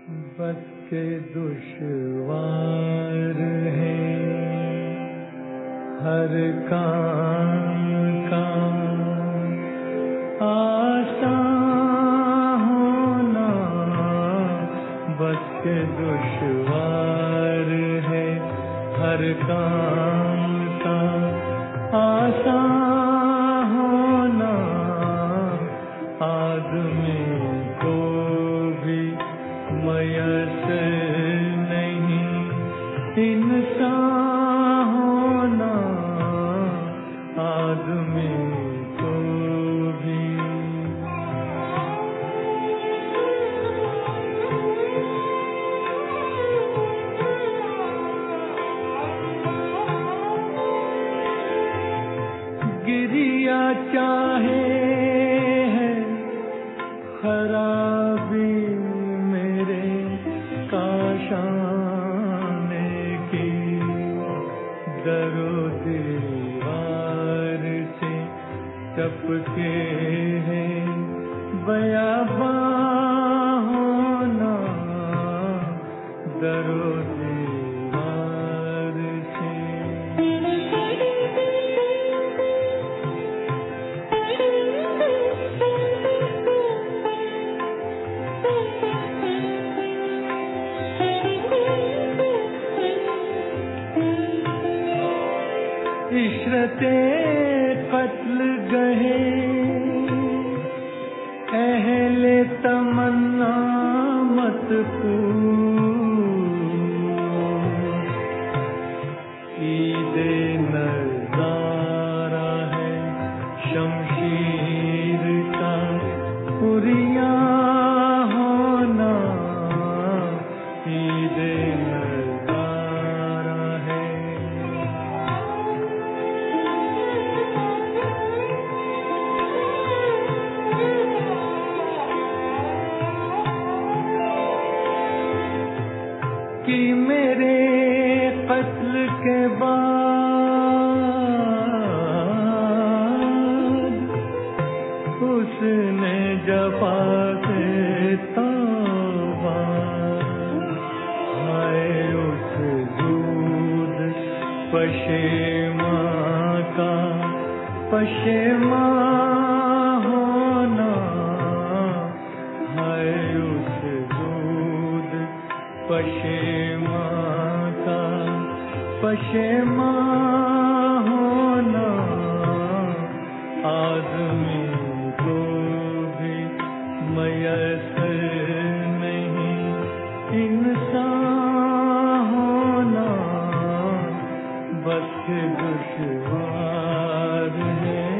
बस के दुश्वार है हर काम का आसान होना, बस के दुश्वार है हर काम का आसान होना। आदमी को भी मयसर नहीं इंसान होना, आदमी को भी। गिरिया चाहे है खराबी मेरे काशाने की, दरो दीवार से टपके है बयाबां होना, दरो दीवार से। इशरते कत्ल गहे अहले तमन्ना मत पूछ, ईदे नज़ारा है शमशीर का उरिया होना, ईदे नज़ारा है। कि मेरे कत्ल के बाद उसने जफा से तौबा, हाय उस दूध पशेमा का पशेमा होना, हाय उस दूध पशेमा का पशेमा होना। आदमी को भी मयसर नहीं इंसान होना, बस दुश्वार है